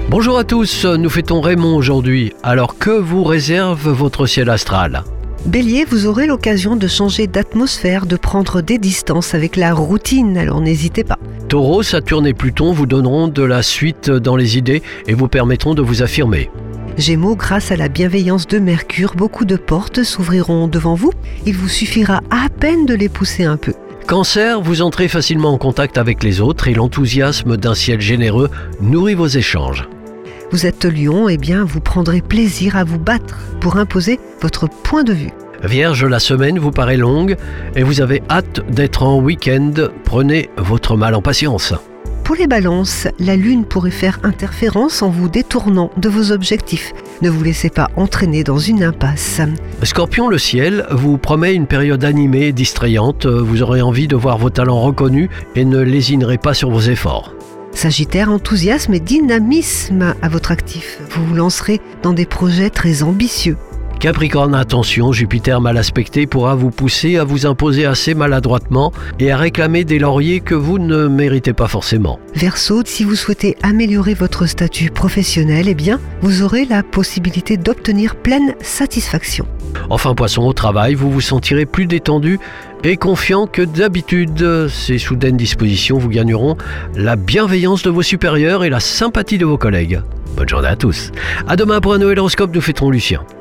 Bonjour à tous, nous fêtons Raymond aujourd'hui. Alors que vous réserve votre ciel astral ? Bélier, vous aurez l'occasion de changer d'atmosphère, de prendre des distances avec la routine, alors n'hésitez pas. Taureau, Saturne et Pluton vous donneront de la suite dans les idées et vous permettront de vous affirmer. Gémeaux, grâce à la bienveillance de Mercure, beaucoup de portes s'ouvriront devant vous. Il vous suffira à peine de les pousser un peu. Cancer, vous entrez facilement en contact avec les autres et l'enthousiasme d'un ciel généreux nourrit vos échanges. Vous êtes Lion, vous prendrez plaisir à vous battre pour imposer votre point de vue. Vierge, la semaine vous paraît longue et vous avez hâte d'être en week-end. Prenez votre mal en patience. Pour les balances, la lune pourrait faire interférence en vous détournant de vos objectifs. Ne vous laissez pas entraîner dans une impasse. Scorpion, le ciel vous promet une période animée et distrayante. Vous aurez envie de voir vos talents reconnus et ne lésinerez pas sur vos efforts. Sagittaire, enthousiasme et dynamisme à votre actif. Vous vous lancerez dans des projets très ambitieux. Capricorne, attention, Jupiter mal aspecté pourra vous pousser à vous imposer assez maladroitement et à réclamer des lauriers que vous ne méritez pas forcément. Verseau, si vous souhaitez améliorer votre statut professionnel, vous aurez la possibilité d'obtenir pleine satisfaction. Enfin, Poisson, au travail, vous vous sentirez plus détendu et confiant que d'habitude. Ces soudaines dispositions vous gagneront la bienveillance de vos supérieurs et la sympathie de vos collègues. Bonne journée à tous. À demain pour un nouvel horoscope, nous fêterons Lucien.